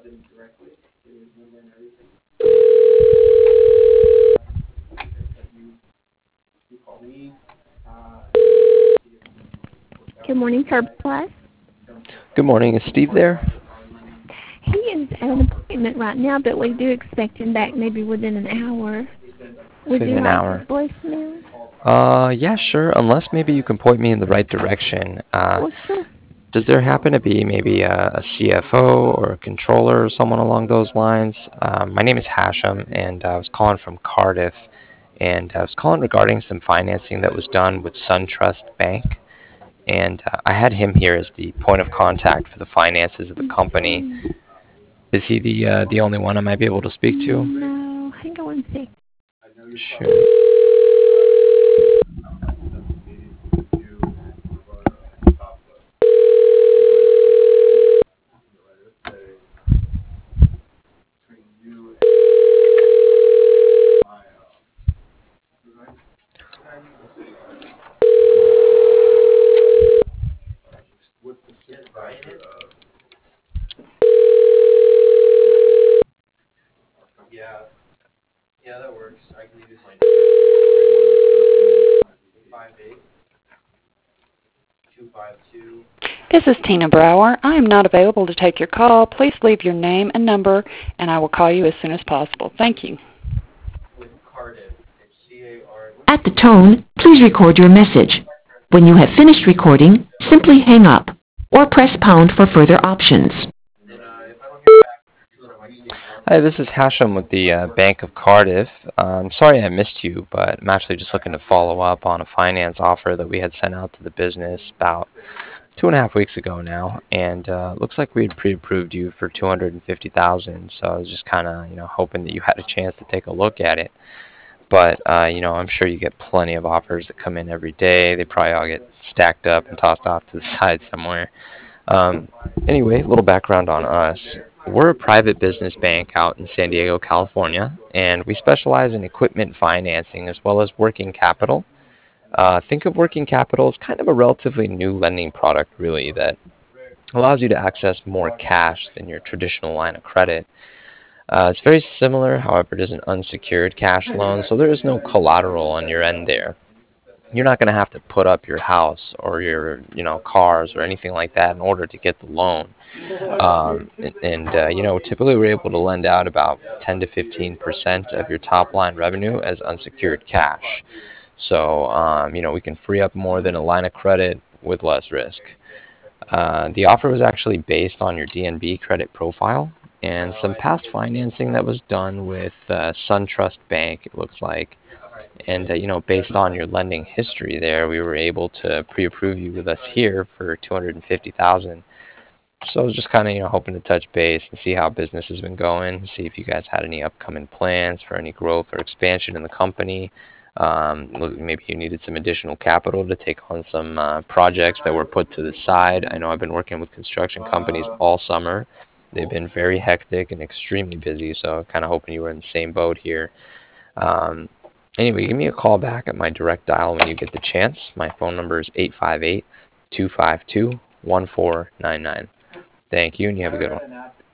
Good morning, Surplus. Good morning. Is Steve there? He is at an appointment right now, but we do expect him back maybe within an hour. Would Within you an like his hour. voicemail? Yeah, sure. Unless maybe you can point me in the right direction. Well, sure. Does there happen to be maybe a CFO or a controller or someone along those lines? My name is Hashem, and I was calling from Cardiff, and I was calling regarding some financing that was done with SunTrust Bank, and I had him here as the point of contact for the finances of the company. Is he the only one I might be able to speak to? No, hang on one second. Sure. This is Tina Brower. I am not available to take your call. Please leave your name and number, and I will call you as soon as possible. Thank you. At the tone, please record your message. When you have finished recording, simply hang up or press pound for further options. Hi, this is Hashem with the Bank of Cardiff. Sorry I missed you, but I'm actually just looking to follow up on a finance offer that we had sent out to the business about 2.5 weeks ago now, and looks like we had pre-approved you for $250,000. So I was just kind of hoping that you had a chance to take a look at it. But I'm sure you get plenty of offers that come in every day. They probably all get stacked up and tossed off to the side somewhere. Anyway, a little background on us. We're a private business bank out in San Diego, California, and we specialize in equipment financing as well as working capital. Think of working capital as kind of a relatively new lending product, really, that allows you to access more cash than your traditional line of credit. It's very similar, however, it is an unsecured cash loan, so there is no collateral on your end there. You're not going to have to put up your house or your cars or anything like that in order to get the loan. Typically we're able to lend out about 10 to 15% of your top line revenue as unsecured cash. So we can free up more than a line of credit with less risk. The offer was actually based on your DNB credit profile and some past financing that was done with SunTrust Bank, it looks like. And based on your lending history there, we were able to pre-approve you with us here for $250,000. So I was just kind of hoping to touch base and see how business has been going, see if you guys had any upcoming plans for any growth or expansion in the company. Maybe you needed some additional capital to take on some projects that were put to the side. I know I've been working with construction companies all summer. They've been very hectic and extremely busy, so kind of hoping you were in the same boat here. Anyway, give me a call back at my direct dial when you get the chance. My phone number is 858-252-1499. Thank you, and you have a good one.